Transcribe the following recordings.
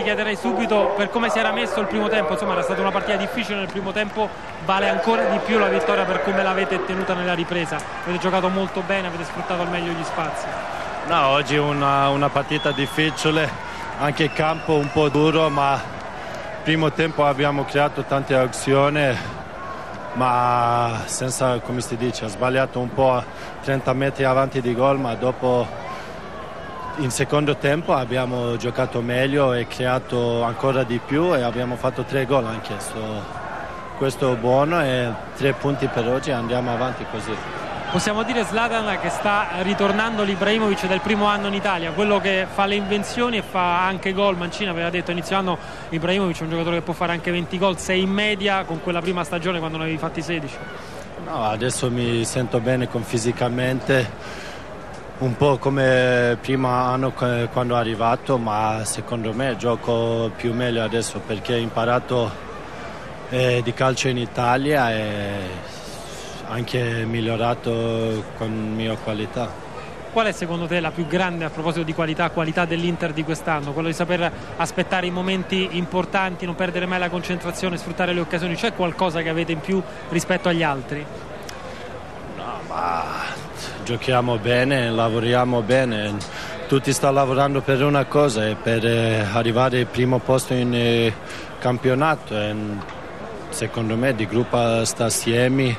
chiederei subito per come si era messo il primo tempo. Insomma, era stata una partita difficile nel primo tempo, vale ancora di più la vittoria per come l'avete tenuta nella ripresa. Avete giocato molto bene, avete sfruttato al meglio gli spazi. No, oggi è una partita difficile, anche il campo un po' duro, ma primo tempo abbiamo creato tante azioni, ma senza, come si dice, ha sbagliato un po' a 30 metri avanti di gol, ma dopo in secondo tempo abbiamo giocato meglio e creato ancora di più e abbiamo fatto 3 gol anche. Questo è buono e 3 punti per oggi, andiamo avanti così. Possiamo dire, Zlatan, che sta ritornando l'Ibrahimovic del primo anno in Italia, quello che fa le invenzioni e fa anche gol. Mancini aveva detto inizio anno Ibrahimovic è un giocatore che può fare anche 20 gol, 6 in media con quella prima stagione quando ne avevi fatti 16. No, adesso mi sento bene fisicamente, un po' come primo anno quando è arrivato, ma secondo me gioco più meglio adesso perché ho imparato di calcio in Italia e anche migliorato con mia qualità. Qual è secondo te la più grande, a proposito di qualità dell'Inter di quest'anno? Quello di saper aspettare i momenti importanti, non perdere mai la concentrazione, sfruttare le occasioni. C'è qualcosa che avete in più rispetto agli altri? No, ma giochiamo bene, lavoriamo bene, tutti stanno lavorando per una cosa, è per arrivare al primo posto in campionato e secondo me di gruppo sta assieme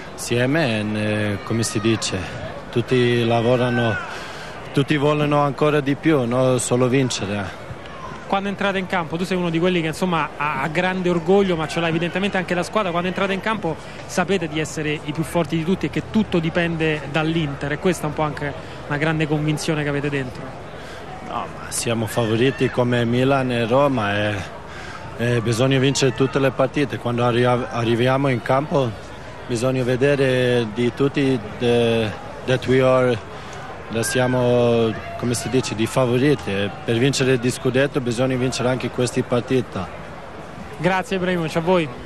e, come si dice, tutti lavorano, tutti vogliono ancora di più, non solo vincere. Quando entrate in campo, tu sei uno di quelli che insomma ha grande orgoglio, ma ce l'ha evidentemente anche la squadra. Quando entrate in campo sapete di essere i più forti di tutti e che tutto dipende dall'Inter, e questa è un po' anche una grande convinzione che avete dentro. No, ma siamo favoriti come Milan e Roma e bisogna vincere tutte le partite. Quando arriviamo in campo bisogna vedere di tutti siamo, come si dice, di favoriti. Per vincere il scudetto bisogna vincere anche queste partite. Grazie Ibrahimovic, a voi.